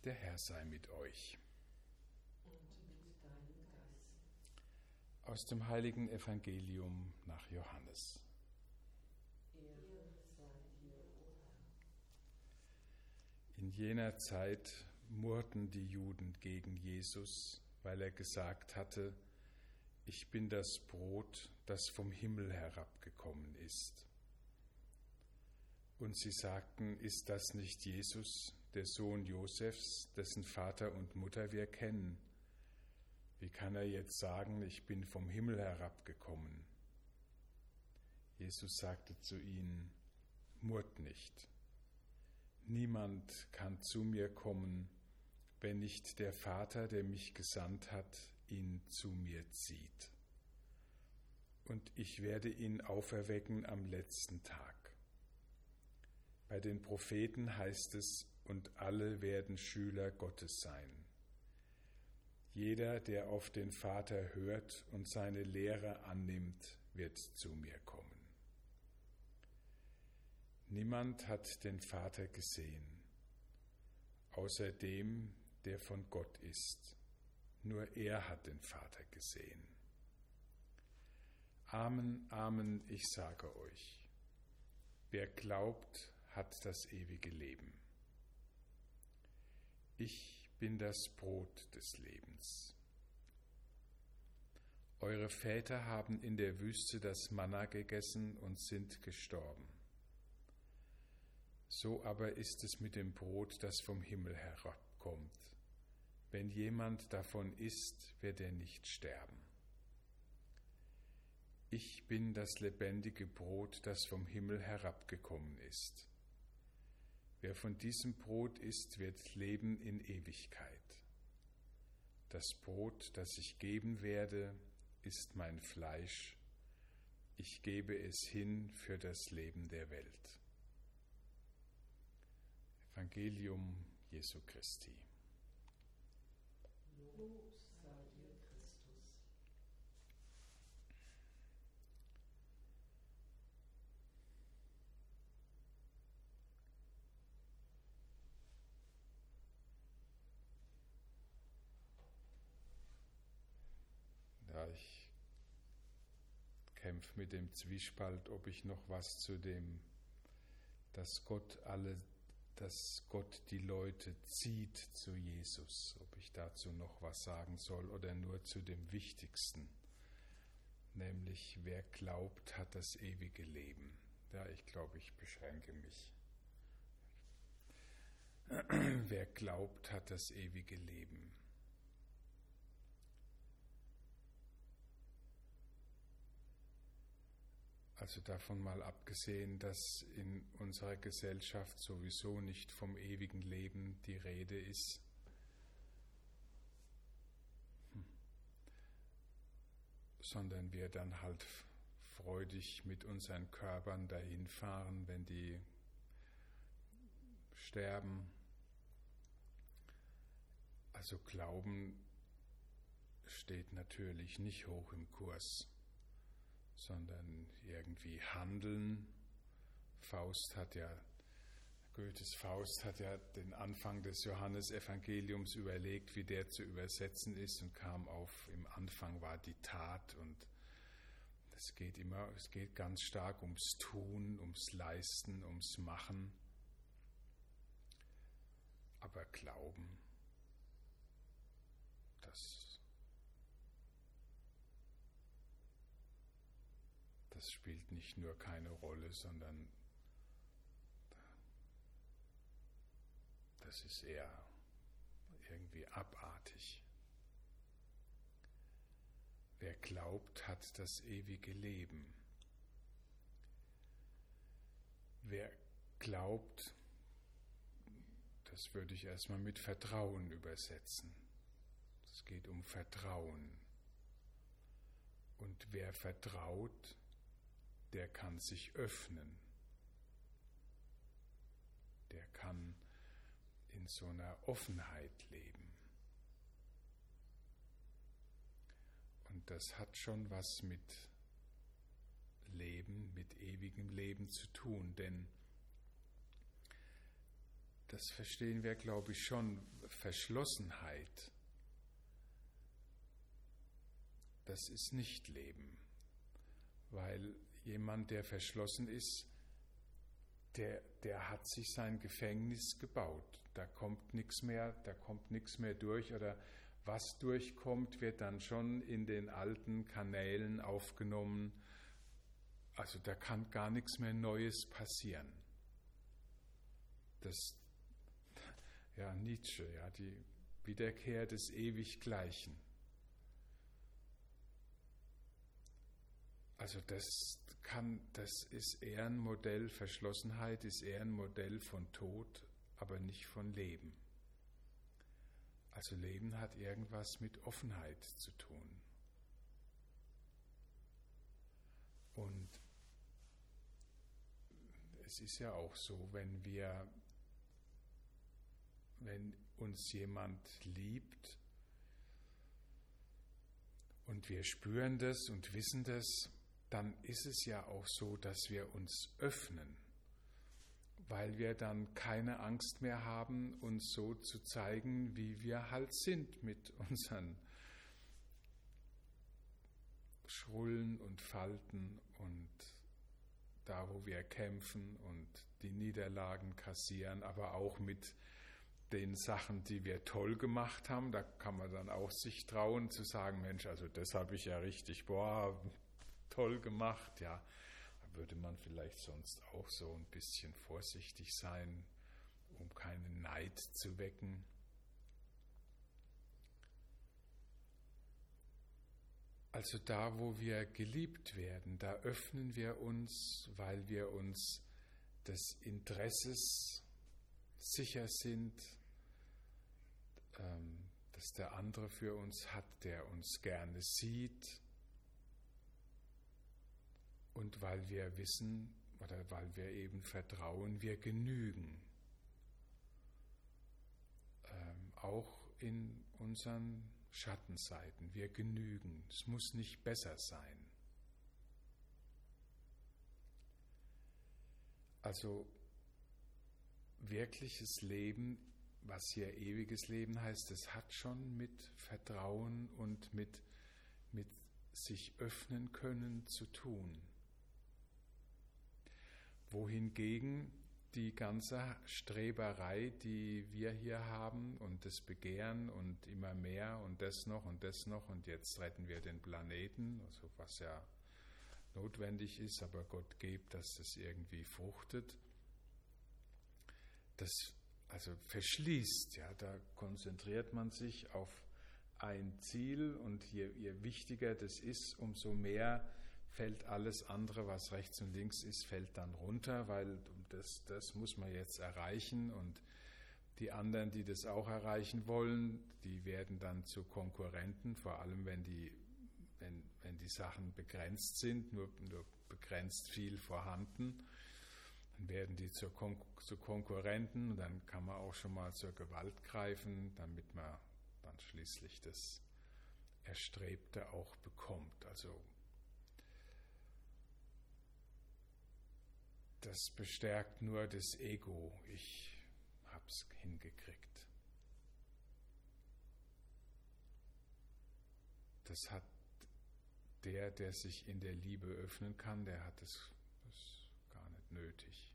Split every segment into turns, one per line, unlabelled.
Der Herr sei mit euch.
Und mit deinem Geist.
Aus dem heiligen Evangelium nach Johannes.
Ehre sei dir, o Herr.
In jener Zeit murrten die Juden gegen Jesus, weil er gesagt hatte: Ich bin das Brot, das vom Himmel herabgekommen ist. Und sie sagten: Ist das nicht Jesus, der Sohn Josefs, dessen Vater und Mutter wir kennen? Wie kann er jetzt sagen: Ich bin vom Himmel herabgekommen? Jesus sagte zu ihnen: Murrt nicht. Niemand kann zu mir kommen, wenn nicht der Vater, der mich gesandt hat, ihn zu mir zieht. Und ich werde ihn auferwecken am letzten Tag. Bei den Propheten heißt es: Und alle werden Schüler Gottes sein. Jeder, der auf den Vater hört und seine Lehre annimmt, wird zu mir kommen. Niemand hat den Vater gesehen, außer dem, der von Gott ist. Nur er hat den Vater gesehen. Amen, Amen, ich sage euch: Wer glaubt, hat das ewige Leben. Ich bin das Brot des Lebens. Eure Väter haben in der Wüste das Manna gegessen und sind gestorben. So aber ist es mit dem Brot, das vom Himmel herabkommt. Wenn jemand davon isst, wird er nicht sterben. Ich bin das lebendige Brot, das vom Himmel herabgekommen ist. Wer von diesem Brot isst, wird leben in Ewigkeit. Das Brot, das ich geben werde, ist mein Fleisch. Ich gebe es hin für das Leben der Welt. Evangelium Jesu Christi.
Lob sei dir, Christus.
Ja, ich kämpfe mit dem Zwiespalt, ob ich noch was zu dem, dass Gott die Leute zieht zu Jesus, ob ich dazu noch was sagen soll oder nur zu dem Wichtigsten, nämlich wer glaubt, hat das ewige Leben. Ja, ich glaube, ich beschränke mich. Wer glaubt, hat das ewige Leben. Also davon mal abgesehen, dass in unserer Gesellschaft sowieso nicht vom ewigen Leben die Rede ist, sondern wir dann halt freudig mit unseren Körpern dahin fahren, wenn die sterben. Also Glauben steht natürlich nicht hoch im Kurs, sondern irgendwie Handeln. Goethes Faust hat ja den Anfang des Johannesevangeliums überlegt, wie der zu übersetzen ist, und kam auf: Im Anfang war die Tat. Und es geht ganz stark ums Tun, ums Leisten, ums Machen. Aber Glauben, das spielt nicht nur keine Rolle, sondern das ist eher irgendwie abartig. Wer glaubt, hat das ewige Leben. Wer glaubt, das würde ich erstmal mit Vertrauen übersetzen. Es geht um Vertrauen. Und wer vertraut, der kann sich öffnen. Der kann in so einer Offenheit leben. Und das hat schon was mit Leben, mit ewigem Leben zu tun, denn das verstehen wir, glaube ich, schon. Verschlossenheit, das ist nicht Leben, weil jemand, der verschlossen ist, der hat sich sein Gefängnis gebaut. Da kommt nichts mehr durch, oder was durchkommt, wird dann schon in den alten Kanälen aufgenommen. Also da kann gar nichts mehr Neues passieren. Das, ja, Nietzsche, ja, die Wiederkehr des Ewiggleichen. Also das ist eher ein Modell, Verschlossenheit ist eher ein Modell von Tod, aber nicht von Leben. Also Leben hat irgendwas mit Offenheit zu tun. Und es ist ja auch so, wenn uns jemand liebt und wir spüren das und wissen das, dann ist es ja auch so, dass wir uns öffnen, weil wir dann keine Angst mehr haben, uns so zu zeigen, wie wir halt sind, mit unseren Schrullen und Falten und da, wo wir kämpfen und die Niederlagen kassieren, aber auch mit den Sachen, die wir toll gemacht haben. Da kann man dann auch sich trauen zu sagen, Mensch, also das habe ich ja richtig, toll gemacht, ja. Da würde man vielleicht sonst auch so ein bisschen vorsichtig sein, um keinen Neid zu wecken. Also da, wo wir geliebt werden, da öffnen wir uns, weil wir uns des Interesses sicher sind, dass der andere für uns hat, der uns gerne sieht, und weil wir wissen oder weil wir eben vertrauen, wir genügen, auch in unseren Schattenseiten, wir genügen. Es muss nicht besser sein. Also wirkliches Leben, was hier ewiges Leben heißt, das hat schon mit Vertrauen und mit sich öffnen können zu tun. Wohingegen die ganze Streberei, die wir hier haben und das Begehren und immer mehr und das noch und jetzt retten wir den Planeten, also was ja notwendig ist, aber Gott gibt, dass das irgendwie fruchtet, das also verschließt, ja, da konzentriert man sich auf ein Ziel und je wichtiger das ist, umso mehr fällt alles andere, was rechts und links ist, fällt dann runter, weil das muss man jetzt erreichen und die anderen, die das auch erreichen wollen, die werden dann zu Konkurrenten, vor allem wenn die Sachen begrenzt sind, nur begrenzt viel vorhanden, dann werden die zu Konkurrenten und dann kann man auch schon mal zur Gewalt greifen, damit man dann schließlich das Erstrebte auch bekommt. Also das bestärkt nur das Ego. Ich hab's hingekriegt. Das hat der sich in der Liebe öffnen kann, der hat das gar nicht nötig.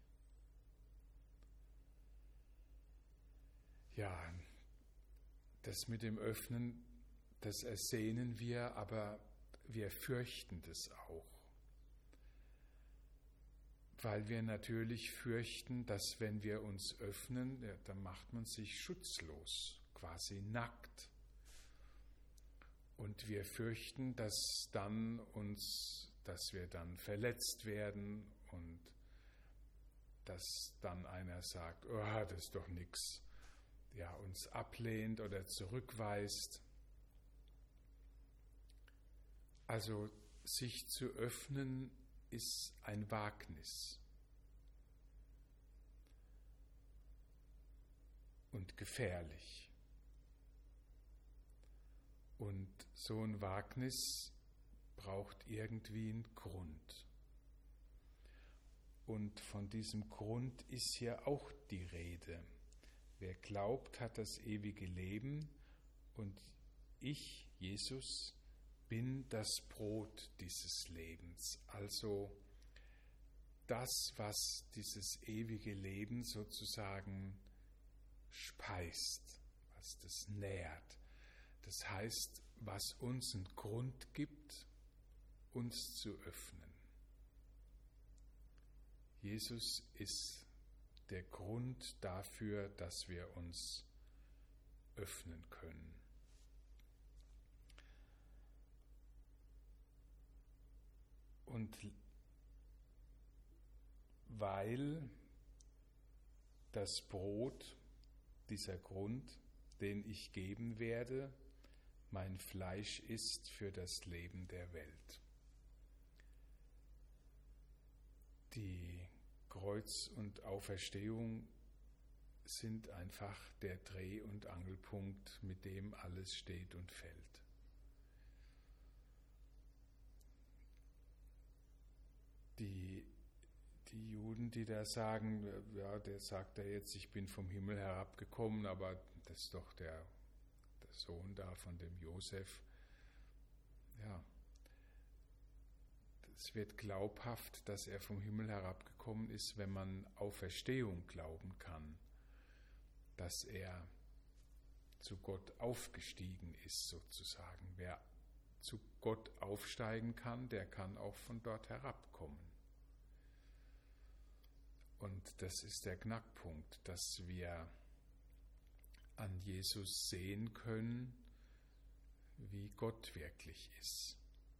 Ja, das mit dem Öffnen, das ersehnen wir, aber wir fürchten das auch. Weil wir natürlich fürchten, dass wenn wir uns öffnen, dann macht man sich schutzlos, quasi nackt. Und wir fürchten, dass wir dann verletzt werden und dass dann einer sagt, oh, das ist doch nichts, ja, uns ablehnt oder zurückweist. Also sich zu öffnen ist ein Wagnis und gefährlich. Und so ein Wagnis braucht irgendwie einen Grund. Und von diesem Grund ist hier auch die Rede. Wer glaubt, hat das ewige Leben und ich, Jesus, bin das Brot dieses Lebens. Also das, was dieses ewige Leben sozusagen speist, was das nährt. Das heißt, was uns einen Grund gibt, uns zu öffnen. Jesus ist der Grund dafür, dass wir uns öffnen können. Und weil das Brot, dieser Grund, den ich geben werde, mein Fleisch ist für das Leben der Welt. Die Kreuz und Auferstehung sind einfach der Dreh- und Angelpunkt, mit dem alles steht und fällt. Die Juden, die da sagen, ja, der sagt ja jetzt, ich bin vom Himmel herabgekommen, aber das ist doch der Sohn da von dem Josef. Ja, es wird glaubhaft, dass er vom Himmel herabgekommen ist, wenn man Auferstehung glauben kann, dass er zu Gott aufgestiegen ist sozusagen. Wer zu Gott aufsteigen kann, der kann auch von dort herabkommen. Und das ist der Knackpunkt, dass wir an Jesus sehen können, wie Gott wirklich ist.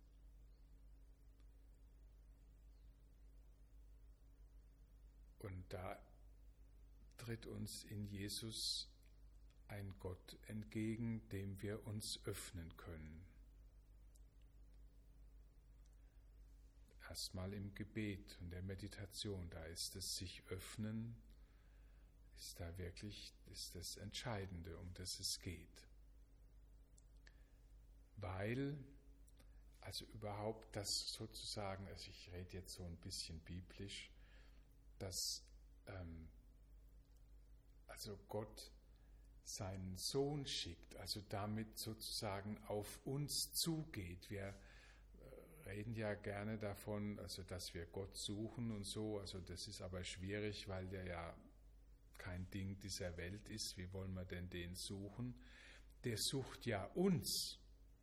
Und da tritt uns in Jesus ein Gott entgegen, dem wir uns öffnen können. Erstmal im Gebet und der Meditation, da ist es sich öffnen, ist das Entscheidende, um das es geht. Weil, also überhaupt das sozusagen, also ich rede jetzt so ein bisschen biblisch, dass also Gott seinen Sohn schickt, also damit sozusagen auf uns zugeht. Wir reden ja gerne davon, also dass wir Gott suchen und so, also das ist aber schwierig, weil der ja kein Ding dieser Welt ist. Wie wollen wir denn den suchen? Der sucht ja uns.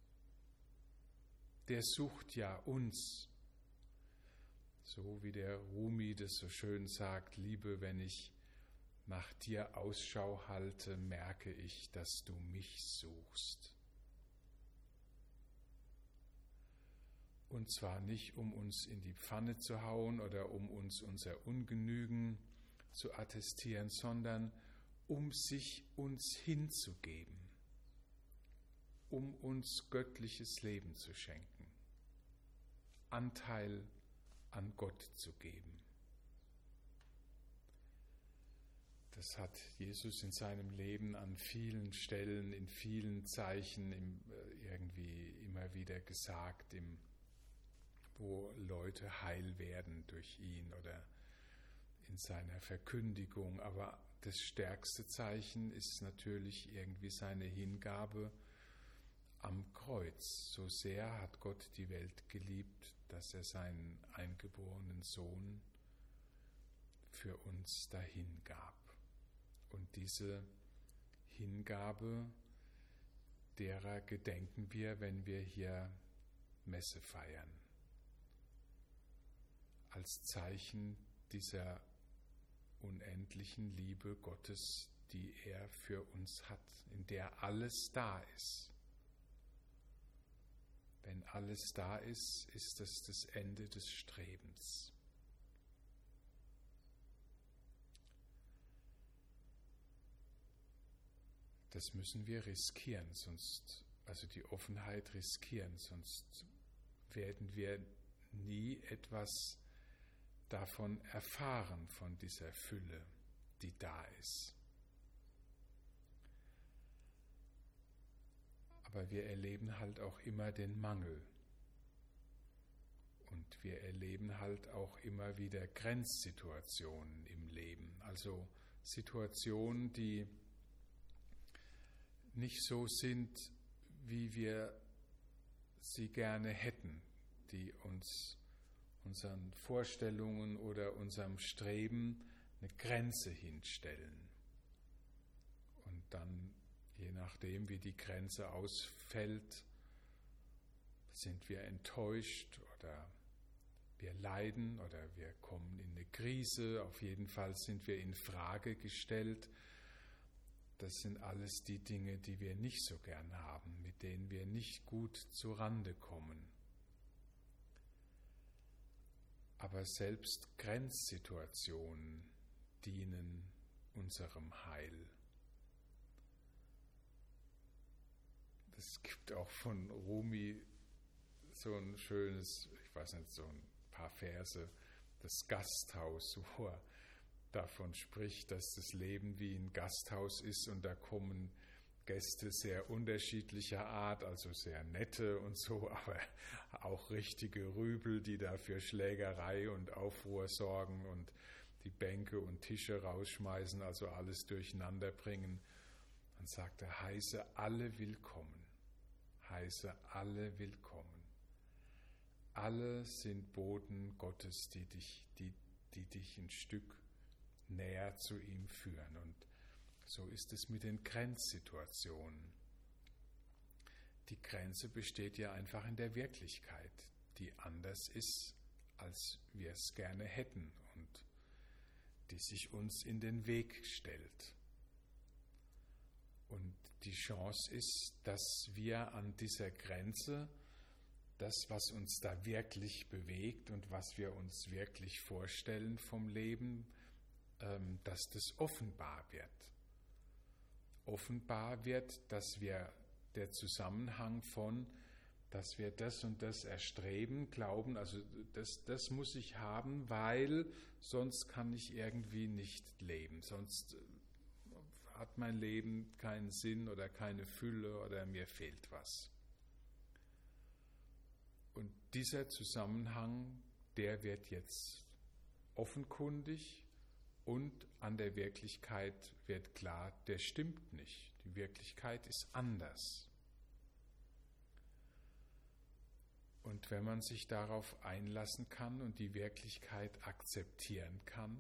Der sucht ja uns. So wie der Rumi das so schön sagt, Liebe, wenn ich nach dir Ausschau halte, merke ich, dass du mich suchst. Und zwar nicht, um uns in die Pfanne zu hauen oder um uns unser Ungenügen zu attestieren, sondern um sich uns hinzugeben, um uns göttliches Leben zu schenken, Anteil an Gott zu geben. Das hat Jesus in seinem Leben an vielen Stellen, in vielen Zeichen irgendwie immer wieder gesagt, wo Leute heil werden durch ihn oder in seiner Verkündigung. Aber das stärkste Zeichen ist natürlich irgendwie seine Hingabe am Kreuz. So sehr hat Gott die Welt geliebt, dass er seinen eingeborenen Sohn für uns dahingab. Und diese Hingabe, derer gedenken wir, wenn wir hier Messe feiern. Als Zeichen dieser unendlichen Liebe Gottes, die er für uns hat, in der alles da ist. Wenn alles da ist, ist es das Ende des Strebens. Das müssen wir riskieren, also die Offenheit riskieren, sonst werden wir nie etwas davon erfahren, von dieser Fülle, die da ist. Aber wir erleben halt auch immer den Mangel. Und wir erleben halt auch immer wieder Grenzsituationen im Leben. Also Situationen, die nicht so sind, wie wir sie gerne hätten, die uns unseren Vorstellungen oder unserem Streben eine Grenze hinstellen. Und dann, je nachdem, wie die Grenze ausfällt, sind wir enttäuscht oder wir leiden oder wir kommen in eine Krise. Auf jeden Fall sind wir in Frage gestellt. Das sind alles die Dinge, die wir nicht so gern haben, mit denen wir nicht gut zurande kommen. Aber selbst Grenzsituationen dienen unserem Heil. Es gibt auch von Rumi so ein schönes, ich weiß nicht, so ein paar Verse, das Gasthaus, wo er davon spricht, dass das Leben wie ein Gasthaus ist und da kommen Gäste sehr unterschiedlicher Art, also sehr nette und so, aber auch richtige Rübel, die da für Schlägerei und Aufruhr sorgen und die Bänke und Tische rausschmeißen, also alles durcheinander bringen. Dann sagt er, heiße alle willkommen, heiße alle willkommen. Alle sind Boten Gottes, die dich ein Stück näher zu ihm führen. Und so ist es mit den Grenzsituationen. Die Grenze besteht ja einfach in der Wirklichkeit, die anders ist, als wir es gerne hätten und die sich uns in den Weg stellt. Und die Chance ist, dass wir an dieser Grenze das, was uns da wirklich bewegt und was wir uns wirklich vorstellen vom Leben, dass das offenbar wird. Offenbar wird, dass wir der Zusammenhang von, dass wir das und das erstreben, glauben, also das muss ich haben, weil sonst kann ich irgendwie nicht leben, sonst hat mein Leben keinen Sinn oder keine Fülle oder mir fehlt was. Und dieser Zusammenhang, der wird jetzt offenkundig und an der Wirklichkeit wird klar, der stimmt nicht. Die Wirklichkeit ist anders. Und wenn man sich darauf einlassen kann und die Wirklichkeit akzeptieren kann,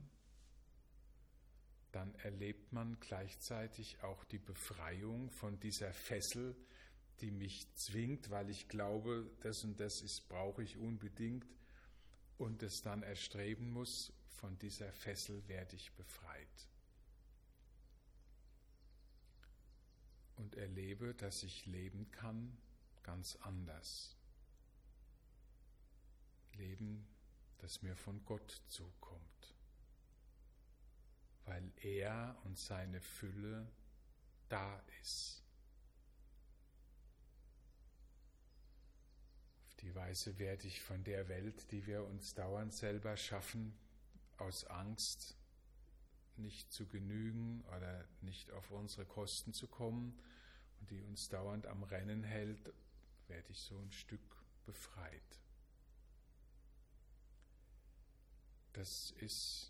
dann erlebt man gleichzeitig auch die Befreiung von dieser Fessel, die mich zwingt, weil ich glaube, das und das brauche ich unbedingt und es dann erstreben muss, von dieser Fessel werde ich befreit. Und erlebe, dass ich leben kann, ganz anders. Leben, das mir von Gott zukommt, weil er und seine Fülle da ist. Auf die Weise werde ich von der Welt, die wir uns dauernd selber schaffen, aus Angst nicht zu genügen oder nicht auf unsere Kosten zu kommen und die uns dauernd am Rennen hält, werde ich so ein Stück befreit. Das ist,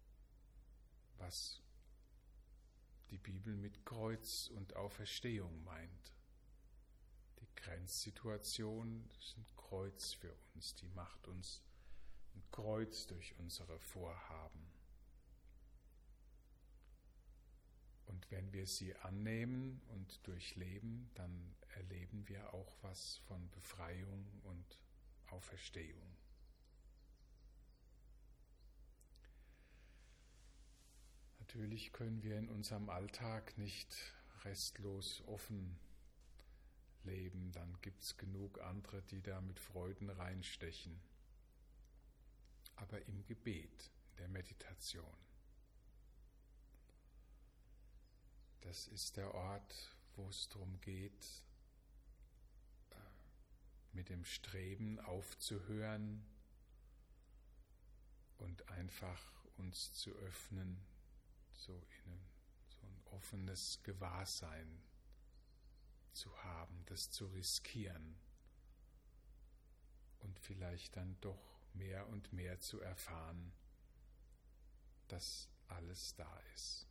was die Bibel mit Kreuz und Auferstehung meint. Die Grenzsituation ist ein Kreuz für uns, die macht uns ein Kreuz durch unsere Vorhaben. Und wenn wir sie annehmen und durchleben, dann erleben wir auch was von Befreiung und Auferstehung. Natürlich können wir in unserem Alltag nicht restlos offen leben, dann gibt es genug andere, die da mit Freuden reinstechen. Aber im Gebet, in der Meditation, das ist der Ort, wo es darum geht, mit dem Streben aufzuhören und einfach uns zu öffnen, so ein offenes Gewahrsein zu haben, das zu riskieren und vielleicht dann doch mehr und mehr zu erfahren, dass alles da ist.